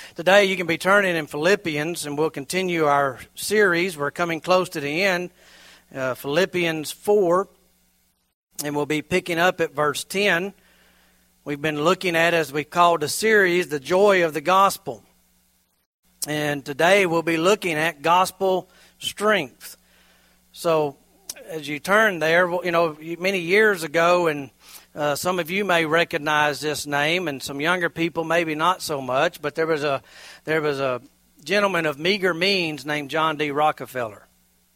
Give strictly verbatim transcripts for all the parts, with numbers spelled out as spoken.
today you can be turning in Philippians, and we'll continue our series. We're coming close to the end, uh, Philippians four, and we'll be picking up at verse ten. We've been looking at, as we called the series, the joy of the gospel. And today we'll be looking at gospel strength. So as you turn there, you know, many years ago, and uh, some of you may recognize this name, and some younger people maybe not so much, but there was a there was a gentleman of meager means named John D. Rockefeller.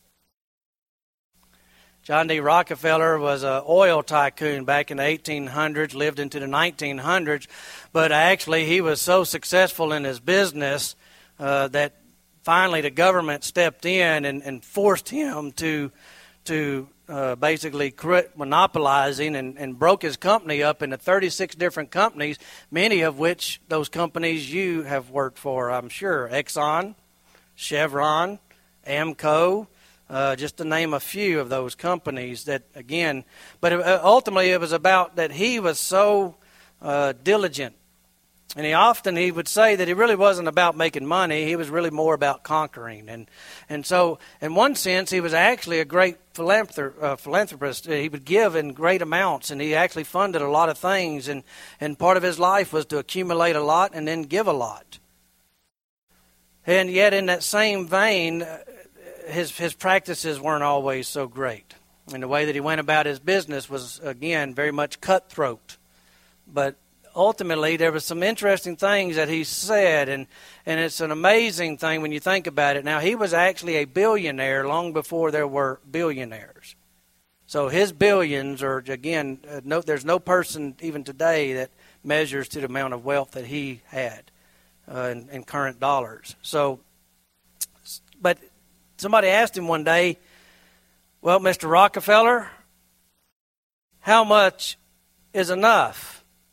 John D. Rockefeller was an oil tycoon back in the eighteen hundreds, lived into the nineteen hundreds, but actually he was so successful in his business uh, that finally the government stepped in and, and forced him to to uh, basically quit monopolizing and, and broke his company up into thirty-six different companies, many of which those companies you have worked for, I'm sure. Exxon, Chevron, Amco, uh, just to name a few of those companies that, again, but ultimately it was about that he was so uh, diligent. And he often he would say that he really wasn't about making money. He was really more about conquering. And and so, in one sense, he was actually a great philanthrop- uh, philanthropist. He would give in great amounts, and he actually funded a lot of things. And, and part of his life was to accumulate a lot and then give a lot. And yet, in that same vein, his his practices weren't always so great. And the way that he went about his business was, again, very much cutthroat. But ultimately, there were some interesting things that he said, and, and it's an amazing thing when you think about it. Now, he was actually a billionaire long before there were billionaires. So his billions are, again, uh, no, there's no person even today that measures to the amount of wealth that he had uh, in, in current dollars. So, but somebody asked him one day, well, Mister Rockefeller, how much is enough?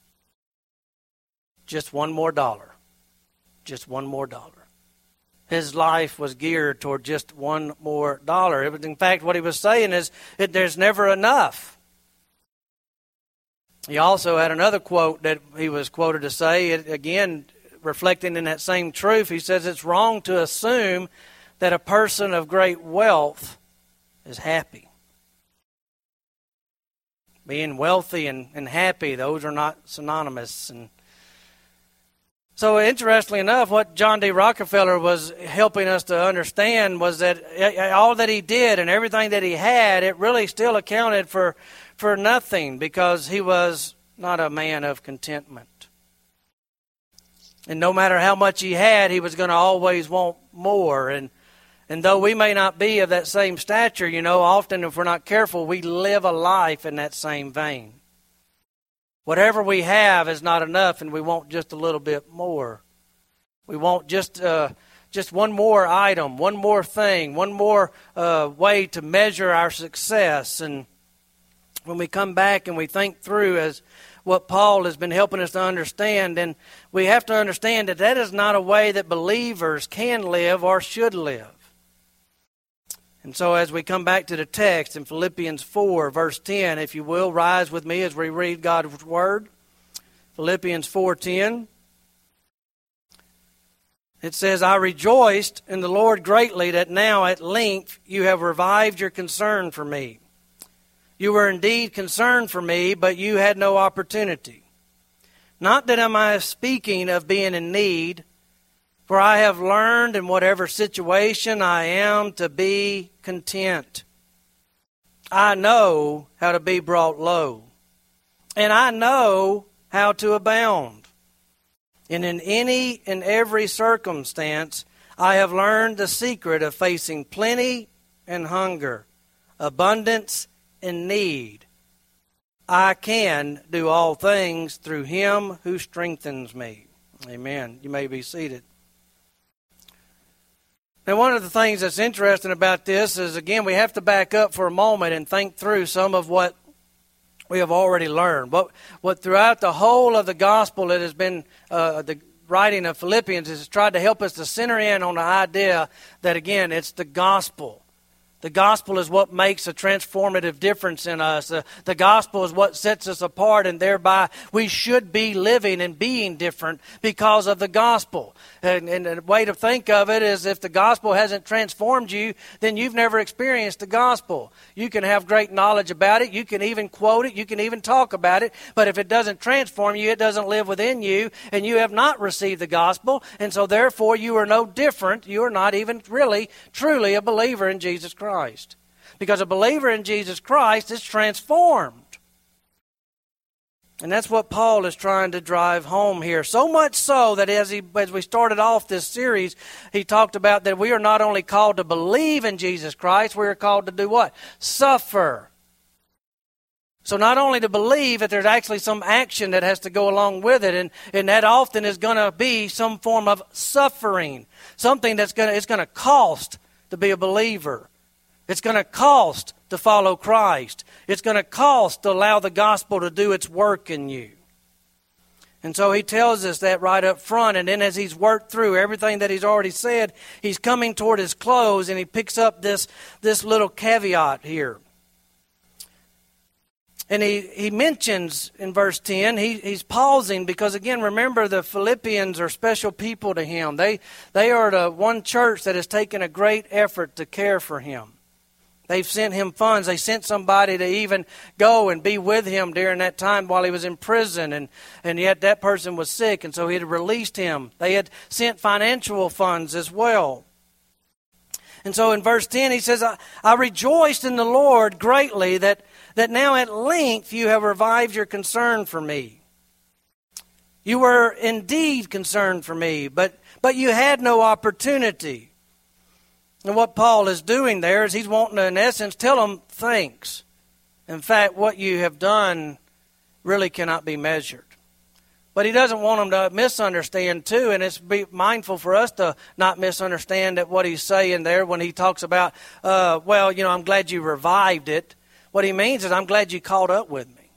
Just one more dollar. Just one more dollar. His life was geared toward just one more dollar. It was, in fact, what he was saying is that there's never enough. He also had another quote that he was quoted to say, it, again, reflecting in that same truth. He says it's wrong to assume that a person of great wealth is happy. Being wealthy and, and happy, those are not synonymous. And so, interestingly enough, what John D. Rockefeller was helping us to understand was that all that he did and everything that he had, it really still accounted for, for nothing, because he was not a man of contentment. And no matter how much he had, he was going to always want more. And and though we may not be of that same stature, you know, often if we're not careful, we live a life in that same vein. Whatever we have is not enough, and we want just a little bit more. We want just uh, just one more item, one more thing, one more uh, way to measure our success. And when we come back and we think through as what Paul has been helping us to understand, then we have to understand that that is not a way that believers can live or should live. And so as we come back to the text in Philippians four, verse ten, if you will, rise with me as we read God's Word. Philippians four ten. It says, I rejoiced in the Lord greatly that now at length you have revived your concern for me. You were indeed concerned for me, but you had no opportunity. Not that am I speaking of being in need, for I have learned in whatever situation I am to be content. I know how to be brought low, and I know how to abound. And in any and every circumstance, I have learned the secret of facing plenty and hunger, abundance and need. I can do all things through Him who strengthens me. Amen. You may be seated. Now, one of the things that's interesting about this is, again, we have to back up for a moment and think through some of what we have already learned. What, what throughout the whole of the gospel, it has been, uh, the writing of Philippians has tried to help us to center in on the idea that, again, it's the gospel The gospel is what makes a transformative difference in us. The, the gospel is what sets us apart, and thereby we should be living and being different because of the gospel. And, and the way to think of it is, if the gospel hasn't transformed you, then you've never experienced the gospel. You can have great knowledge about it. You can even quote it. You can even talk about it. But if it doesn't transform you, it doesn't live within you, and you have not received the gospel. And so therefore you are no different. You are not even really, truly a believer in Jesus Christ. Christ. Because a believer in Jesus Christ is transformed. And that's what Paul is trying to drive home here. So much so that as he as we started off this series, he talked about that we are not only called to believe in Jesus Christ, we are called to do what? Suffer. So not only to believe, but there's actually some action that has to go along with it, and, and that often is going to be some form of suffering. Something that's going to, it's going to cost to be a believer. It's going to cost to follow Christ. It's going to cost to allow the gospel to do its work in you. And so he tells us that right up front. And then as he's worked through everything that he's already said, he's coming toward his close, and he picks up this, this little caveat here. And he, he mentions in verse ten, he, he's pausing because, again, remember, the Philippians are special people to him. They, they are the one church that has taken a great effort to care for him. They've sent him funds. They sent somebody to even go and be with him during that time while he was in prison. And, and yet that person was sick, and so he had released him. They had sent financial funds as well. And so in verse ten he says, I, I rejoiced in the Lord greatly that, that now at length you have revived your concern for me. You were indeed concerned for me, but, but you had no opportunity. And what Paul is doing there is he's wanting to, in essence, tell them thanks. In fact, what you have done really cannot be measured. But he doesn't want them to misunderstand, too, and it's be mindful for us to not misunderstand that what he's saying there when he talks about, uh, well, you know, I'm glad you revived it. What he means is, I'm glad you caught up with me.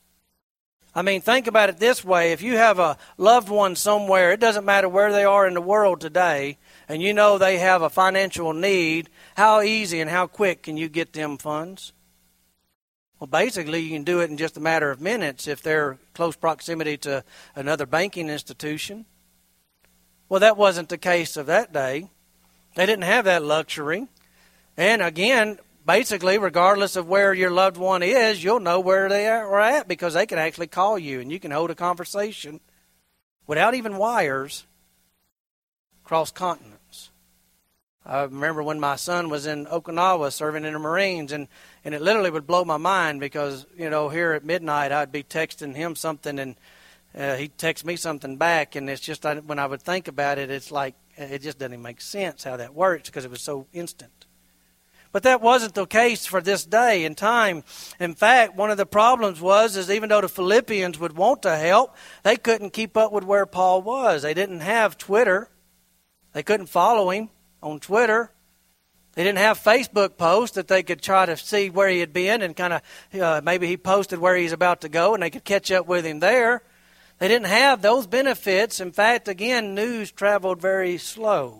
I mean, think about it this way. If you have a loved one somewhere, it doesn't matter where they are in the world today, and you know they have a financial need, how easy and how quick can you get them funds? Well, basically, you can do it in just a matter of minutes if they're close proximity to another banking institution. Well, that wasn't the case of that day. They didn't have that luxury. And again, basically, regardless of where your loved one is, you'll know where they are at because they can actually call you and you can hold a conversation without even wires across continents. I remember when my son was in Okinawa serving in the Marines, and, and it literally would blow my mind because, you know, here at midnight I'd be texting him something and uh, he'd text me something back, and it's just, I, when I would think about it, it's like, it just doesn't make sense how that works because it was so instant. But that wasn't the case for this day and time. In fact, one of the problems was, is even though the Philippians would want to help, they couldn't keep up with where Paul was. They didn't have Twitter. They couldn't follow him on Twitter. They didn't have Facebook posts that they could try to see where he had been and kind of, uh, maybe he posted where he's about to go and they could catch up with him there. They didn't have those benefits. In fact, again, news traveled very slow.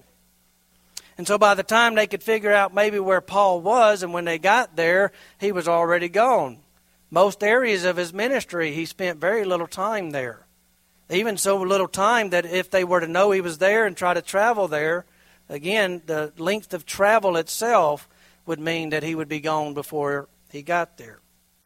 And so by the time they could figure out maybe where Paul was, and when they got there, he was already gone. Most areas of his ministry, he spent very little time there. Even so little time that if they were to know he was there and try to travel there, again, the length of travel itself would mean that he would be gone before he got there.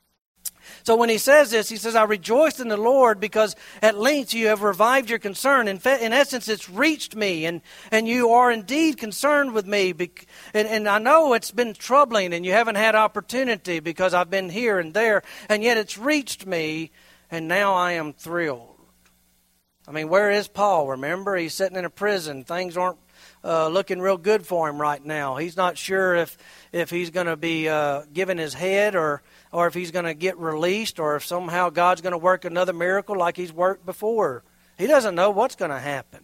So when he says this, he says, I rejoiced in the Lord because at length you have revived your concern. In, fa- in essence, it's reached me, and, and you are indeed concerned with me. Bec- and, and I know it's been troubling, and you haven't had opportunity because I've been here and there, and yet it's reached me, and now I am thrilled. I mean, where is Paul? Remember, he's sitting in a prison. Things aren't uh, looking real good for him right now. He's not sure if, if he's going to be uh, given his head or... or if he's going to get released, or if somehow God's going to work another miracle like he's worked before. He doesn't know what's going to happen.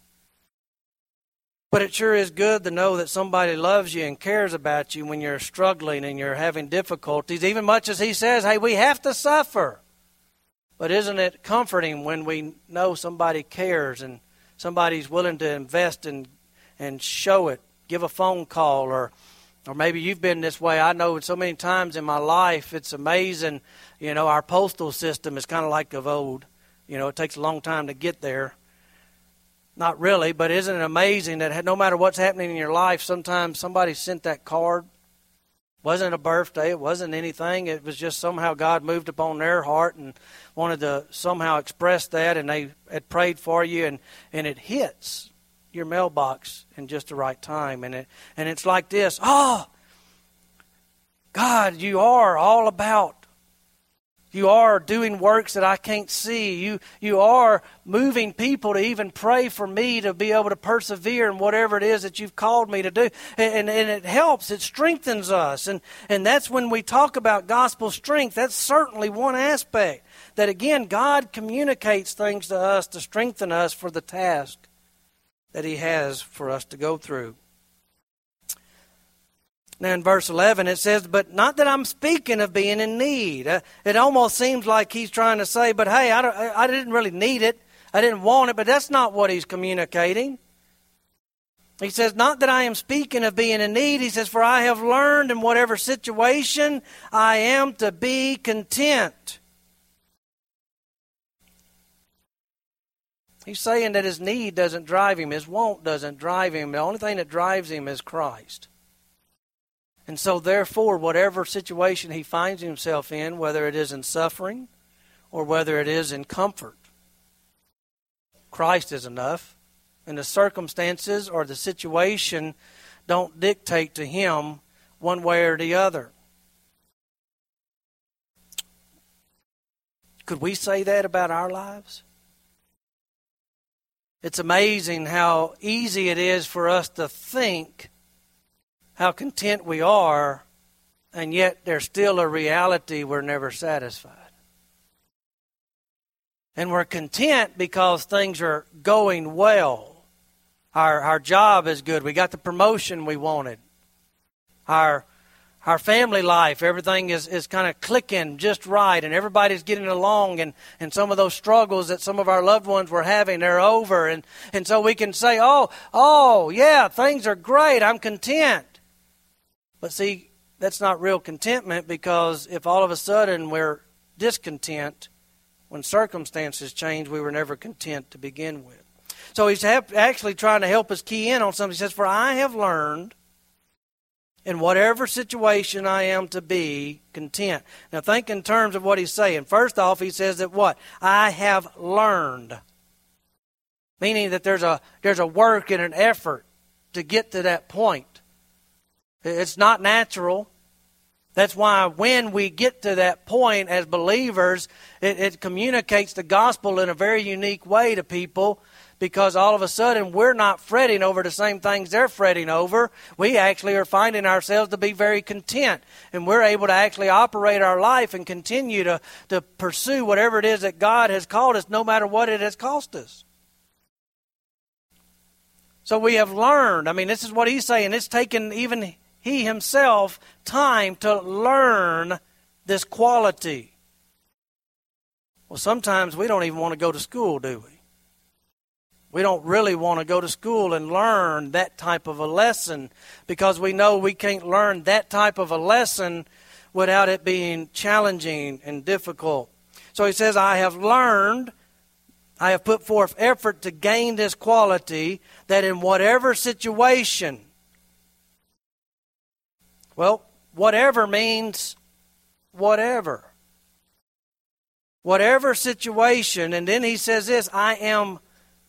But it sure is good to know that somebody loves you and cares about you when you're struggling and you're having difficulties, even much as he says, hey, we have to suffer. But isn't it comforting when we know somebody cares and somebody's willing to invest and, and show it, give a phone call, or Or maybe you've been this way. I know so many times in my life, it's amazing. You know, our postal system is kind of like of old. You know, it takes a long time to get there. Not really, but isn't it amazing that no matter what's happening in your life, sometimes somebody sent that card. It wasn't a birthday. It wasn't anything. It was just somehow God moved upon their heart and wanted to somehow express that, and they had prayed for you, and, and it hits your mailbox in just the right time. And it and it's like this. Oh, God, you are all about. You are doing works that I can't see. You you are moving people to even pray for me to be able to persevere in whatever it is that you've called me to do. And, and it helps. It strengthens us. And, and that's when we talk about gospel strength. That's certainly one aspect. That, again, God communicates things to us to strengthen us for the task that He has for us to go through. Now in verse eleven it says, but not that I'm speaking of being in need. Uh, it almost seems like he's trying to say, but hey, I, don't, I didn't really need it. I didn't want it, but that's not what he's communicating. He says, not that I am speaking of being in need. He says, for I have learned in whatever situation I am to be content. He's saying that his need doesn't drive him. His want doesn't drive him. The only thing that drives him is Christ. And so, therefore, whatever situation he finds himself in, whether it is in suffering or whether it is in comfort, Christ is enough. And the circumstances or the situation don't dictate to him one way or the other. Could we say that about our lives? It's amazing how easy it is for us to think how content we are, and yet there's still a reality we're never satisfied. And we're content because things are going well. Our our job is good. We got the promotion we wanted. Our our family life, everything is, is kind of clicking just right, and everybody's getting along, and, and some of those struggles that some of our loved ones were having, they're over. And, and so we can say, oh, oh, yeah, things are great. I'm content. But see, that's not real contentment, because if all of a sudden we're discontent, when circumstances change, we were never content to begin with. So he's actually trying to help us key in on something. He says, for I have learned in whatever situation I am to be content. Now think in terms of what he's saying. First off, he says that what? I have learned. Meaning that there's a there's a work and an effort to get to that point. It's not natural. That's why when we get to that point as believers, it, it communicates the gospel in a very unique way to people, because all of a sudden we're not fretting over the same things they're fretting over. We actually are finding ourselves to be very content, and we're able to actually operate our life and continue to, to pursue whatever it is that God has called us, no matter what it has cost us. So we have learned. I mean, this is what he's saying. It's taken even he himself time to learn this quality. Well, sometimes we don't even want to go to school, do we? We don't really want to go to school and learn that type of a lesson, because we know we can't learn that type of a lesson without it being challenging and difficult. So he says, I have learned, I have put forth effort to gain this quality, that in whatever situation, well, whatever means whatever. Whatever situation, and then he says this, I am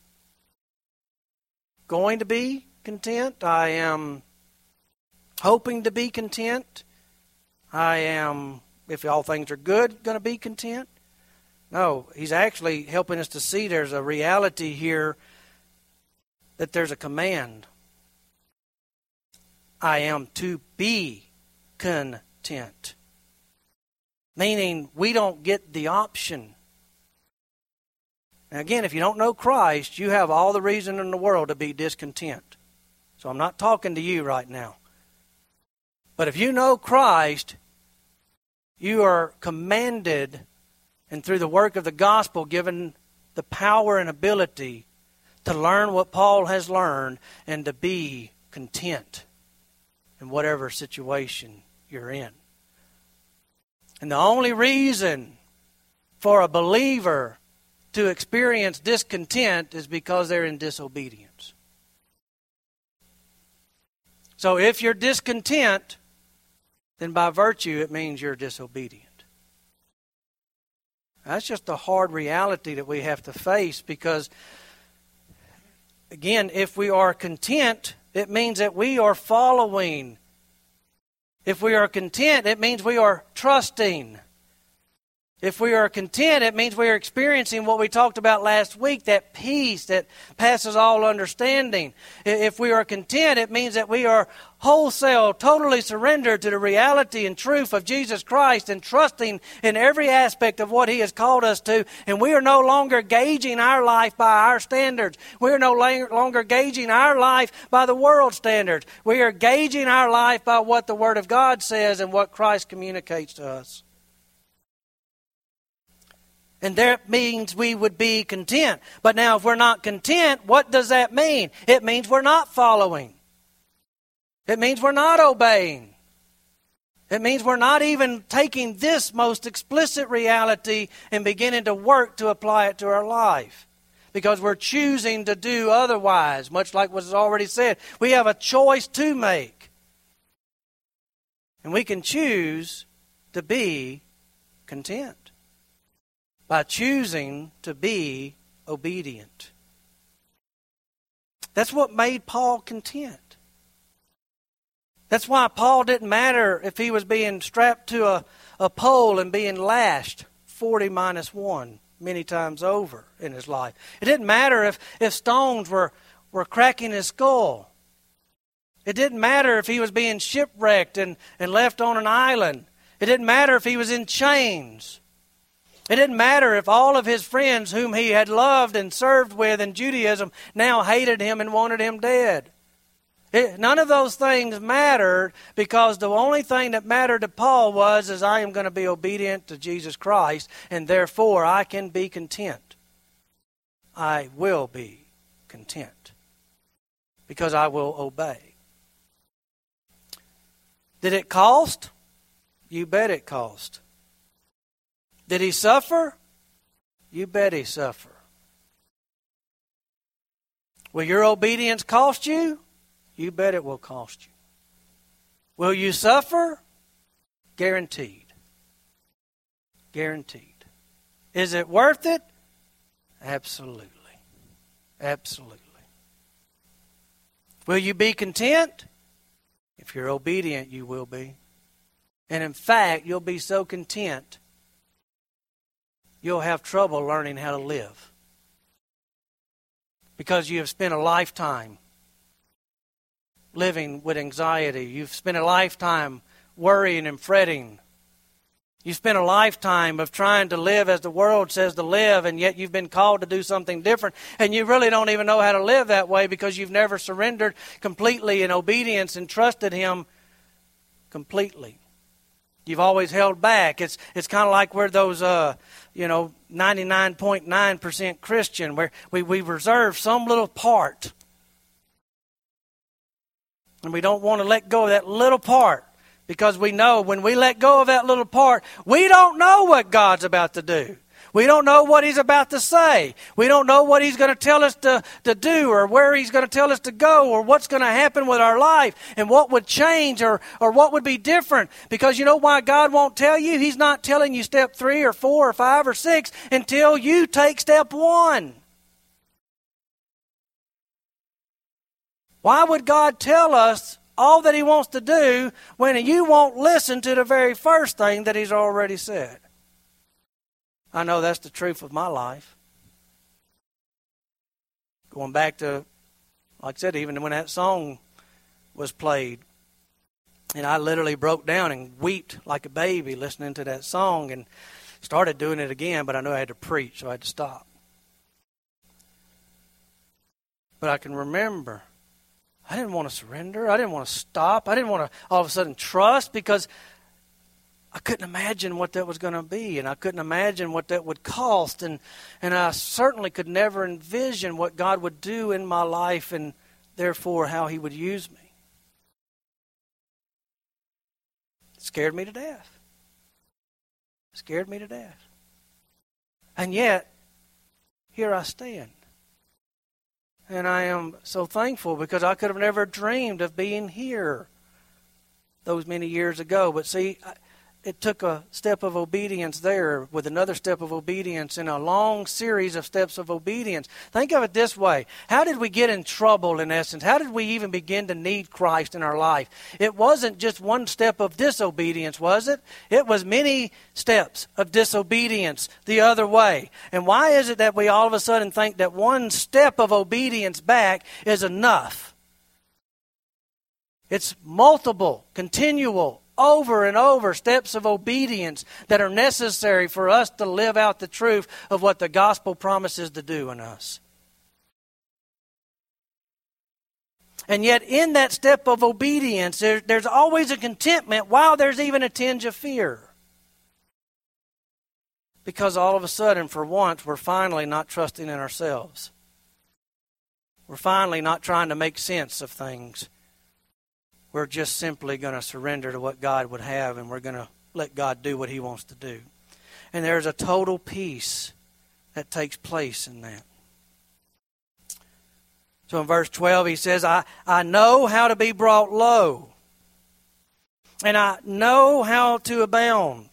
going to be content. I am hoping to be content. I am, if all things are good, going to be content. No, he's actually helping us to see there's a reality here, that there's a command. I am to be content. Meaning we don't get the option. Now again, if you don't know Christ, you have all the reason in the world to be discontent. So I'm not talking to you right now. But if you know Christ, you are commanded, and through the work of the gospel, given the power and ability to learn what Paul has learned and to be content. in whatever situation you're in. And the only reason for a believer to experience discontent is because they're in disobedience. So if you're discontent, then by virtue it means you're disobedient. That's just a hard reality that we have to face because, again, if we are content, it means that we are following. If we are content, it means we are trusting. If we are content, it means we are experiencing what we talked about last week, that peace that passes all understanding. If we are content, it means that we are wholesale, totally surrendered to the reality and truth of Jesus Christ and trusting in every aspect of what He has called us to. And we are no longer gauging our life by our standards. We are no longer gauging our life by the world's standards. We are gauging our life by what the Word of God says and what Christ communicates to us. And that means we would be content. But now if we're not content, what does that mean? It means we're not following. It means we're not obeying. It means we're not even taking this most explicit reality and beginning to work to apply it to our life. Because we're choosing to do otherwise, much like was already said. We have a choice to make. And we can choose to be content by choosing to be obedient. That's what made Paul content. That's why Paul didn't matter if he was being strapped to a, a pole and being lashed forty minus one many times over in his life. It didn't matter if, if stones were, were cracking his skull. It didn't matter if he was being shipwrecked and, and left on an island. It didn't matter if he was in chains. It didn't matter if all of his friends whom he had loved and served with in Judaism now hated him and wanted him dead. It, none of those things mattered because the only thing that mattered to Paul was is I am going to be obedient to Jesus Christ and therefore I can be content. I will be content because I will obey. Did it cost? You bet it cost. Did he suffer? You bet he suffered. Will your obedience cost you? You bet it will cost you. Will you suffer? Guaranteed. Guaranteed. Is it worth it? Absolutely. Absolutely. Will you be content? If you're obedient, you will be. And in fact, you'll be so content you'll have trouble learning how to live. Because you have spent a lifetime living with anxiety. You've spent a lifetime worrying and fretting. You've spent a lifetime of trying to live as the world says to live, and yet you've been called to do something different. And you really don't even know how to live that way because you've never surrendered completely in obedience and trusted Him completely. You've always held back. It's it's kind of like we're those, uh, you know, ninety-nine point nine percent Christian, where we, we reserve some little part. And we don't want to let go of that little part because we know when we let go of that little part, we don't know what God's about to do. We don't know what He's about to say. We don't know what He's going to tell us to, to do or where He's going to tell us to go or what's going to happen with our life and what would change or, or what would be different. Because you know why God won't tell you? He's not telling you step three or four or five or six until you take step one. Why would God tell us all that He wants to do when you won't listen to the very first thing that He's already said? I know that's the truth of my life. Going back to, like I said, even when that song was played, and I literally broke down and wept like a baby listening to that song and started doing it again, but I knew I had to preach, so I had to stop. But I can remember, I didn't want to surrender. I didn't want to stop. I didn't want to all of a sudden trust because I couldn't imagine what that was going to be, and I couldn't imagine what that would cost, and, and I certainly could never envision what God would do in my life and therefore how He would use me. Scared me to death. Scared me to death. And yet, here I stand. And I am so thankful because I could have never dreamed of being here those many years ago. But see, it took a step of obedience there with another step of obedience and a long series of steps of obedience. Think of it this way. How did we get in trouble, in essence? How did we even begin to need Christ in our life? It wasn't just one step of disobedience, was it? It was many steps of disobedience the other way. And why is it that we all of a sudden think that one step of obedience back is enough? It's multiple, continual, over and over steps of obedience that are necessary for us to live out the truth of what the gospel promises to do in us. And yet in that step of obedience, there, there's always a contentment while there's even a tinge of fear. Because all of a sudden, for once, we're finally not trusting in ourselves. We're finally not trying to make sense of things. We're just simply going to surrender to what God would have, and we're going to let God do what He wants to do. And there's a total peace that takes place in that. So in verse twelve, he says, I, I know how to be brought low, and I know how to abound.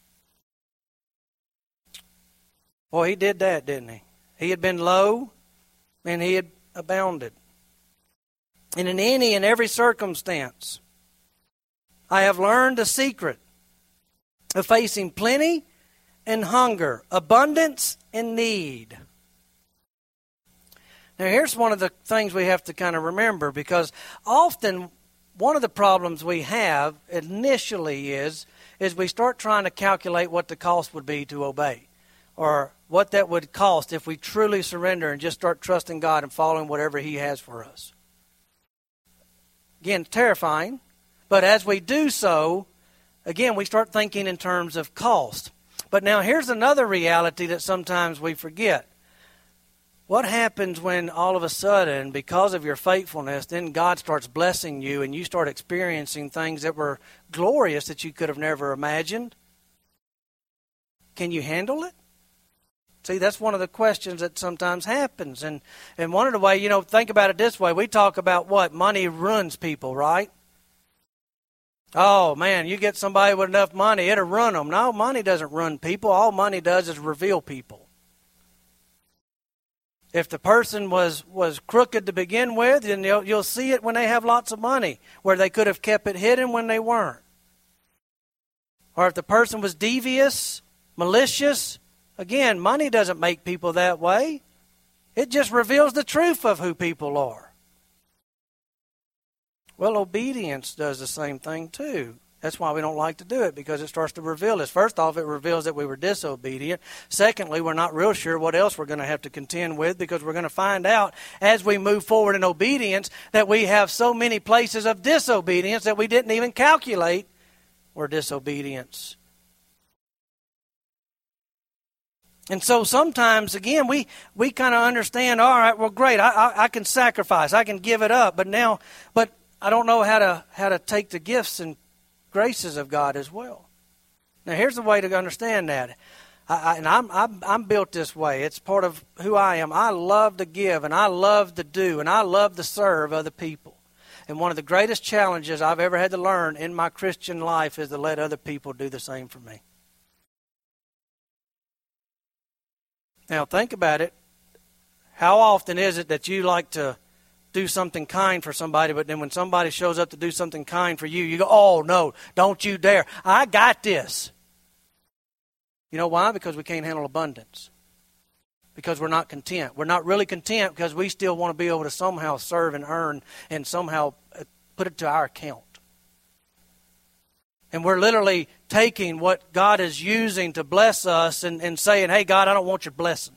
Well, he did that, didn't he? He had been low, and he had abounded. And in any and every circumstance, I have learned the secret of facing plenty and hunger, abundance and need. Now, here's one of the things we have to kind of remember, because often one of the problems we have initially is, is we start trying to calculate what the cost would be to obey, or what that would cost if we truly surrender and just start trusting God and following whatever He has for us. Again, terrifying, but as we do so, again, we start thinking in terms of cost. But now here's another reality that sometimes we forget. What happens when all of a sudden, because of your faithfulness, then God starts blessing you and you start experiencing things that were glorious that you could have never imagined? Can you handle it? See, that's one of the questions that sometimes happens. And, and one of the ways, you know, think about it this way. We talk about what? Money ruins people, right? Oh, man, you get somebody with enough money, it'll run them. No, money doesn't run people. All money does is reveal people. If the person was, was crooked to begin with, then you'll, you'll see it when they have lots of money, where they could have kept it hidden when they weren't. Or if the person was devious, malicious, again, money doesn't make people that way. It just reveals the truth of who people are. Well, obedience does the same thing too. That's why we don't like to do it, because it starts to reveal us. First off, it reveals that we were disobedient. Secondly, we're not real sure what else we're going to have to contend with, because we're going to find out as we move forward in obedience that we have so many places of disobedience that we didn't even calculate were disobedience. And so sometimes, again, we, we kind of understand, all right, well, great, I, I, I can sacrifice, I can give it up, but now, but I don't know how to how to take the gifts and graces of God as well. Now, here's the way to understand that. I, I, and I'm, I'm I'm built this way. It's part of who I am. I love to give, and I love to do, and I love to serve other people. And one of the greatest challenges I've ever had to learn in my Christian life is to let other people do the same for me. Now, think about it. How often is it that you like to do something kind for somebody, but then when somebody shows up to do something kind for you, you go, oh, no, don't you dare. I got this. You know why? Because we can't handle abundance. Because we're not content. We're not really content because we still want to be able to somehow serve and earn and somehow put it to our account. And we're literally taking what God is using to bless us and, and saying, hey, God, I don't want your blessing.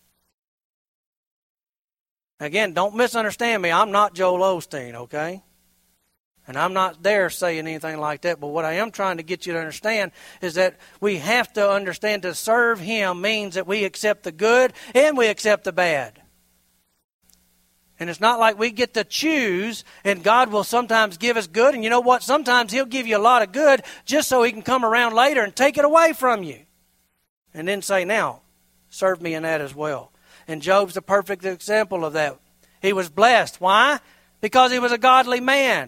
Again, don't misunderstand me. I'm not Joel Osteen, okay? And I'm not there saying anything like that. But what I am trying to get you to understand is that we have to understand to serve Him means that we accept the good and we accept the bad. And it's not like we get to choose, and God will sometimes give us good. And you know what? Sometimes He'll give you a lot of good just so He can come around later and take it away from you. And then say, now, serve me in that as well. And Job's the perfect example of that. He was blessed. Why? Because he was a godly man.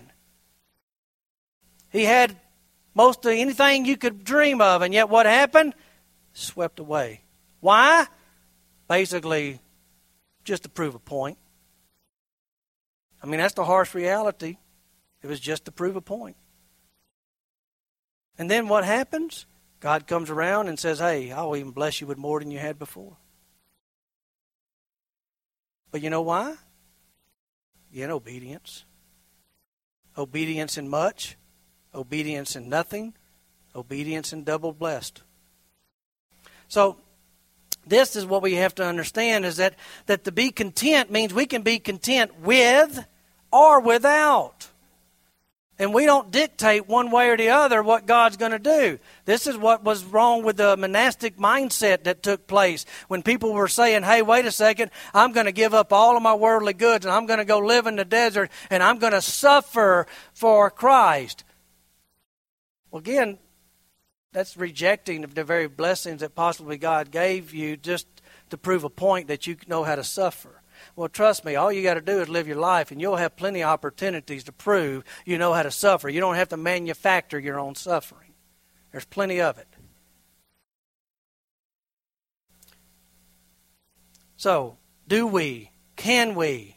He had most of anything you could dream of, and yet what happened? Swept away. Why? Basically, just to prove a point. I mean, that's the harsh reality. It was just to prove a point. And then what happens? God comes around and says, hey, I'll even bless you with more than you had before. But you know why? In obedience. Obedience in much. Obedience in nothing. Obedience in double blessed. So, this is what we have to understand, is that, that to be content means we can be content with or without. And we don't dictate one way or the other what God's going to do. This is what was wrong with the monastic mindset that took place when people were saying, hey, wait a second, I'm going to give up all of my worldly goods and I'm going to go live in the desert and I'm going to suffer for Christ. Well, again, that's rejecting the very blessings that possibly God gave you just to prove a point that you know how to suffer. Well, trust me, all you got to do is live your life, and you'll have plenty of opportunities to prove you know how to suffer. You don't have to manufacture your own suffering. There's plenty of it. So, do we, can we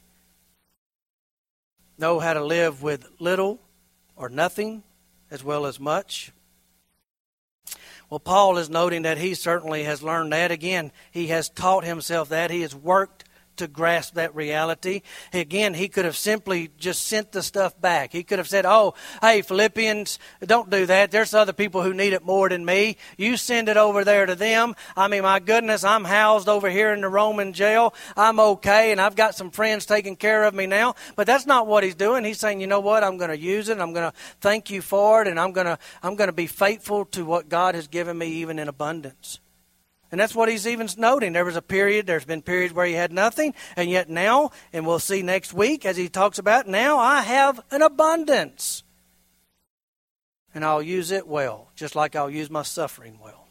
know how to live with little or nothing as well as much? Well, Paul is noting that he certainly has learned that. Again, he has taught himself that. He has worked to grasp that reality. Again, he could have simply just sent the stuff back. He could have said, oh, hey, Philippians, don't do that. There's other people who need it more than me. You send it over there to them. I mean, my goodness, I'm housed over here in the Roman jail. I'm okay, and I've got some friends taking care of me now. But that's not what he's doing. He's saying, you know what, I'm going to use it. I'm going to thank you for it, and I'm going to I'm going to be faithful to what God has given me even in abundance. And that's what he's even noting. There was a period, there's been periods where he had nothing, and yet now, and we'll see next week as he talks about, now I have an abundance. And I'll use it well, just like I'll use my suffering well.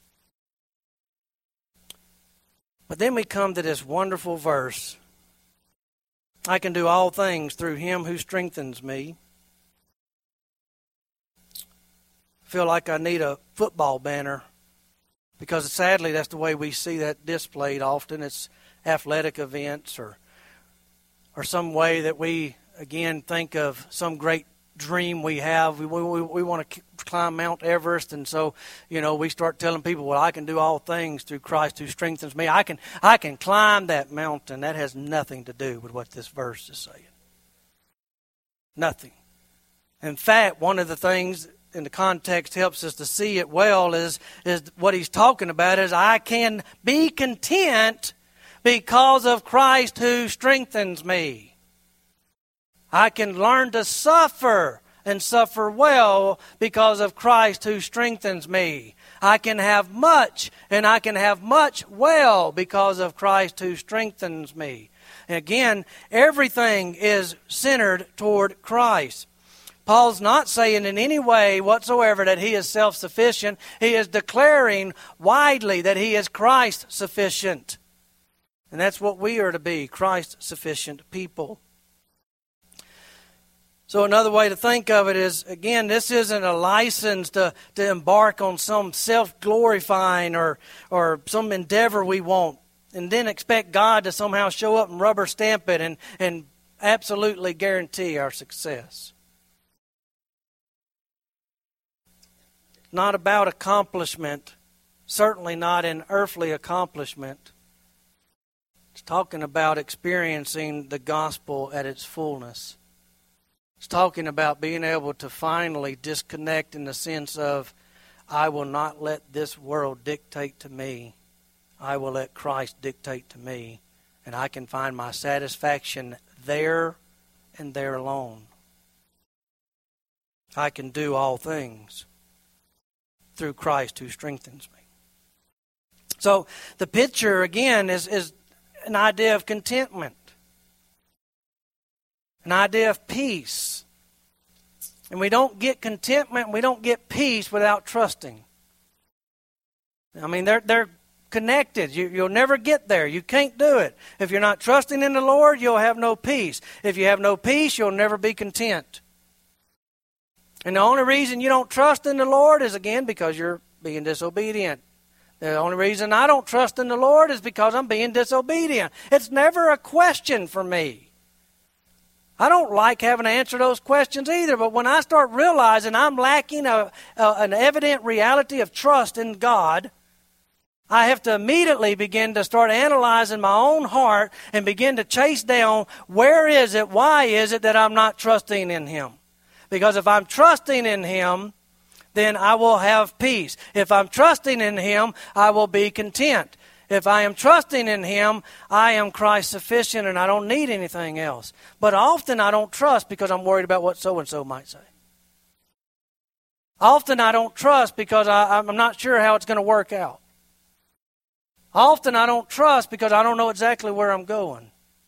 But then we come to this wonderful verse. I can do all things through Him who strengthens me. I feel like I need a football banner, because sadly that's the way we see that displayed often. It's athletic events or or some way that we, again, think of some great dream we have. We, we, we want to climb Mount Everest, and so, you know, we start telling people, well, I can do all things through Christ who strengthens me. I can, I can climb that mountain. That has nothing to do with what this verse is saying. Nothing. In fact, one of the things in the context helps us to see it well is, is what he's talking about is I can be content because of Christ who strengthens me. I can learn to suffer and suffer well because of Christ who strengthens me. I can have much and I can have much well because of Christ who strengthens me. And again, everything is centered toward Christ. Paul's not saying in any way whatsoever that he is self-sufficient. He is declaring widely that he is Christ-sufficient. And that's what we are to be, Christ-sufficient people. So another way to think of it is, again, this isn't a license to, to embark on some self-glorifying or, or some endeavor we want and then expect God to somehow show up and rubber stamp it and, and absolutely guarantee our success. Not about accomplishment, certainly not an earthly accomplishment. It's talking about experiencing the gospel at its fullness. It's talking about being able to finally disconnect in the sense of, I will not let this world dictate to me. I will let Christ dictate to me. And I can find my satisfaction there and there alone. I can do all things through Christ who strengthens me. So the picture, again, is, is an idea of contentment. an idea of peace. And we don't get contentment, we don't get peace without trusting. I mean, they're they're connected. You, you'll never get there. You can't do it. If you're not trusting in the Lord, you'll have no peace. If you have no peace, you'll never be content. And the only reason you don't trust in the Lord is, again, because you're being disobedient. The only reason I don't trust in the Lord is because I'm being disobedient. It's never a question for me. I don't like having to answer those questions either, but when I start realizing I'm lacking a, a, an evident reality of trust in God, I have to immediately begin to start analyzing my own heart and begin to chase down, where is it, why is it that I'm not trusting in Him? Because if I'm trusting in Him, then I will have peace. If I'm trusting in Him, I will be content. If I am trusting in Him, I am Christ sufficient and I don't need anything else. But often I don't trust because I'm worried about what so-and-so might say. Often I don't trust because I, I'm not sure how it's going to work out. Often I don't trust because I don't know exactly where I'm going.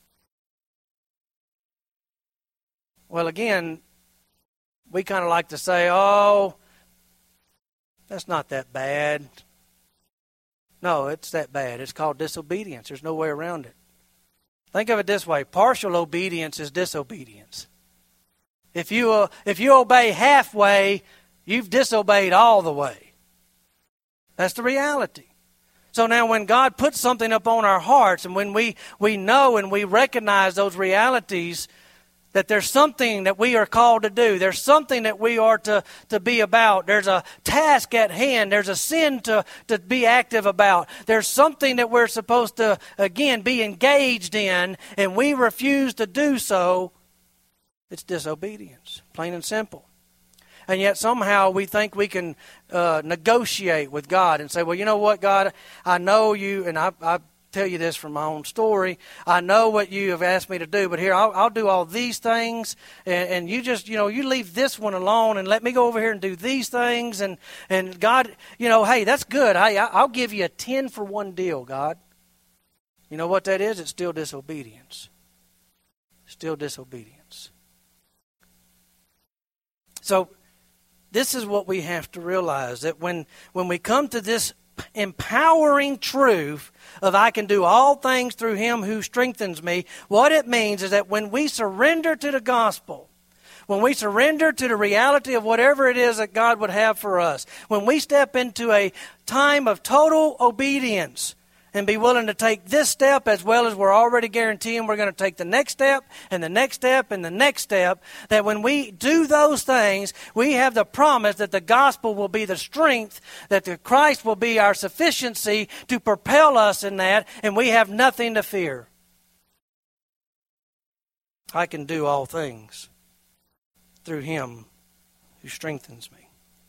Well, again, we kind of like to say, oh, that's not that bad. No, it's that bad. It's called disobedience. There's no way around it. Think of it this way. Partial obedience is disobedience. If you, uh, if you obey halfway, you've disobeyed all the way. That's the reality. So now when God puts something upon our hearts and when we, we know and we recognize those realities, that there's something that we are called to do. There's something that we are to, to be about. There's a task at hand. There's a sin to, to be active about. There's something that we're supposed to, again, be engaged in, and we refuse to do so. It's disobedience, plain and simple. And yet somehow we think we can uh, negotiate with God and say, well, you know what, God, I know you, and I, I tell you this from my own story. I know what you have asked me to do, but here, I'll, I'll do all these things, and, and you just, you know, you leave this one alone and let me go over here and do these things. And, and God, you know, hey, that's good. Hey, I'll give you a ten for one deal, God. You know what that is? It's still disobedience. Still disobedience. So, this is what we have to realize, that when, when we come to this empowering truth of I can do all things through Him who strengthens me, what it means is that when we surrender to the gospel, when we surrender to the reality of whatever it is that God would have for us, when we step into a time of total obedience, and be willing to take this step as well as we're already guaranteeing we're going to take the next step and the next step and the next step, that when we do those things, we have the promise that the gospel will be the strength, that the Christ will be our sufficiency to propel us in that, and we have nothing to fear. I can do all things through Him who strengthens me.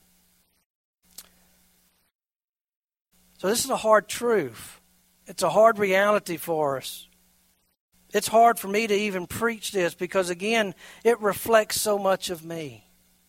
So this is a hard truth. It's a hard reality for us. It's hard for me to even preach this because, again, it reflects so much of me.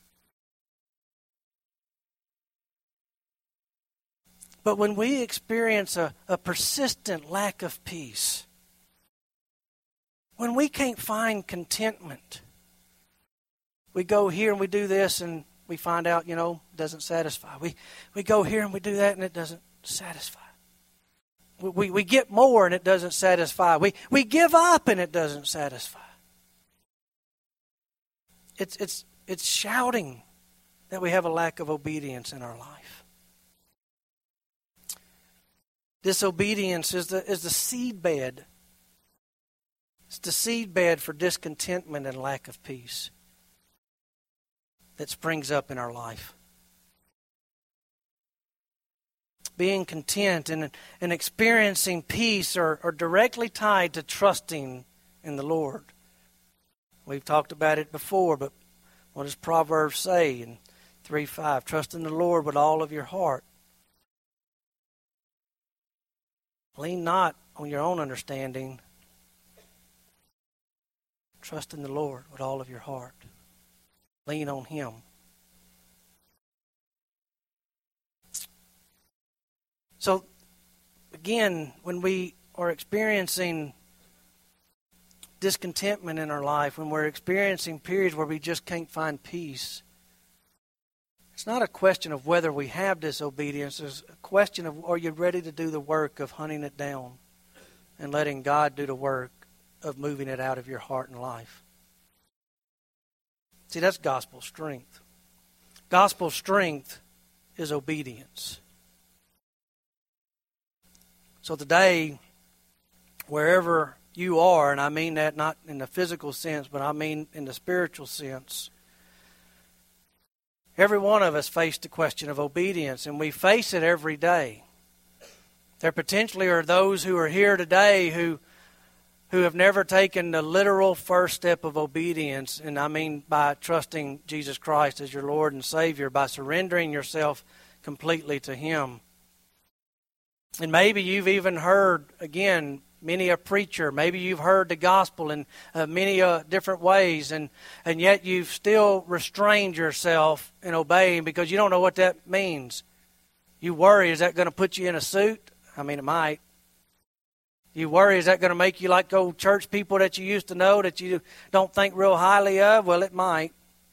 But when we experience a, a persistent lack of peace, when we can't find contentment, we go here and we do this and we find out, you know, it doesn't satisfy. We, we go here and we do that and it doesn't satisfy. We, we get more and it doesn't satisfy. We, we give up and it doesn't satisfy. It's, it's, it's shouting that we have a lack of obedience in our life. Disobedience is the, is the seed bed. It's the seed bed for discontentment and lack of peace that springs up in our life. Being content and, and experiencing peace are, are directly tied to trusting in the Lord. We've talked about it before, but what does Proverbs say in three five? Trust in the Lord with all of your heart. Lean not on your own understanding. Trust in the Lord with all of your heart. Lean on Him. So, again, when we are experiencing discontentment in our life, when we're experiencing periods where we just can't find peace, it's not a question of whether we have disobedience. It's a question of, are you ready to do the work of hunting it down and letting God do the work of moving it out of your heart and life? See, that's gospel strength. Gospel strength is obedience. So today, wherever you are, and I mean that not in the physical sense, but I mean in the spiritual sense, every one of us face the question of obedience, and we face it every day. There potentially are those who are here today who who have never taken the literal first step of obedience, and I mean by trusting Jesus Christ as your Lord and Savior, by surrendering yourself completely to Him. And maybe you've even heard, again, many a preacher, maybe you've heard the gospel in uh, many uh, different ways, and, and yet you've still restrained yourself in obeying because you don't know what that means. You worry, is that going to put you in a suit? I mean, it might. You worry, is that going to make you like old church people that you used to know that you don't think real highly of? Well, it might.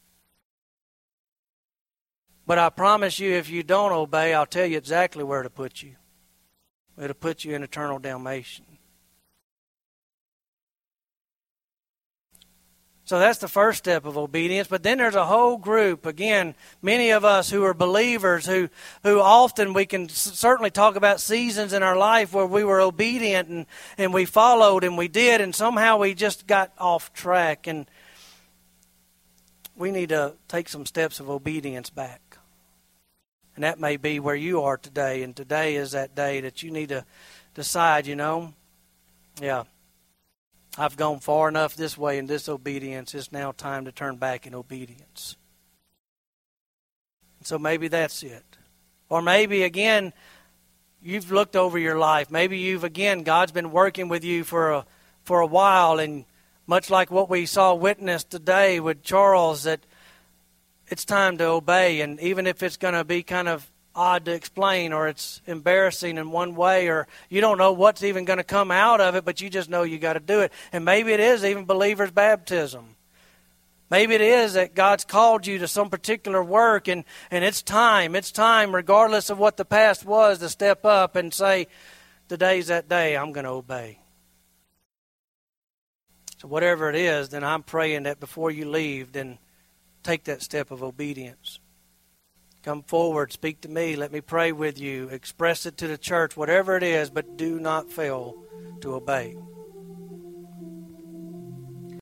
But I promise you, if you don't obey, I'll tell you exactly where to put you. It'll put you in eternal damnation. So that's the first step of obedience. But then there's a whole group, again, many of us who are believers, who, who often we can certainly talk about seasons in our life where we were obedient and, and we followed and we did, and somehow we just got off track. And we need to take some steps of obedience back. And that may be where you are today. And today is that day that you need to decide, you know, yeah, I've gone far enough this way in disobedience. It's now time to turn back in obedience. So maybe that's it. Or maybe, again, you've looked over your life. Maybe you've, again, God's been working with you for a, for a while. And much like what we saw witnessed today with Charles, that it's time to obey. And even if it's going to be kind of odd to explain, or it's embarrassing in one way, or you don't know what's even going to come out of it, but you just know you got to do it. And maybe it is even believer's baptism. Maybe it is that God's called you to some particular work, and, and it's time, it's time, regardless of what the past was, to step up and say, today's that day, I'm going to obey. So whatever it is, then I'm praying that before you leave, then take that step of obedience. Come forward, speak to me, let me pray with you, express it to the church, whatever it is, but do not fail to obey.